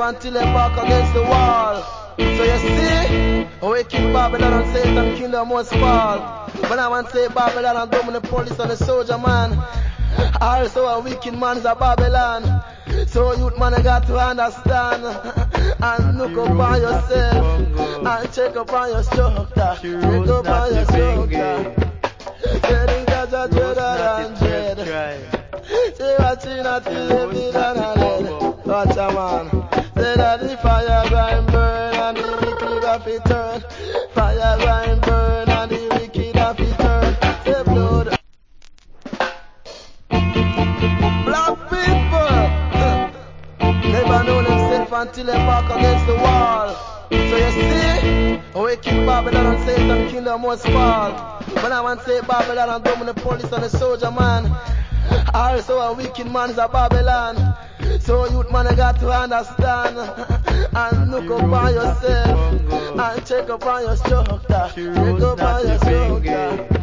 until they back against the wall. So you see, we kill Babylon and Satan kingdom must fall. But I want to say Babylon and government, the police and the soldier man. Also a wicked man is a Babylon. So youth man, you got to understand and look up on yourself and check up on your structure. Check up on your structure. Dreading Jaja dreader and dread. Say what you not feel it and a lead. Watch a man. Say that the fire grind burn and the wicked have it turn. Fire grind burn and the wicked have it turn. Say blood. Black people never know themselves until they back against the wall. So you see, we kill Babylon and Satan kingdom must fall. But I want to say Babylon and government, the police and the soldier man. Also a wicked man is a Babylon. So youth man, you got to understand and look up on yourself and check up on your structure. Check up on your structure.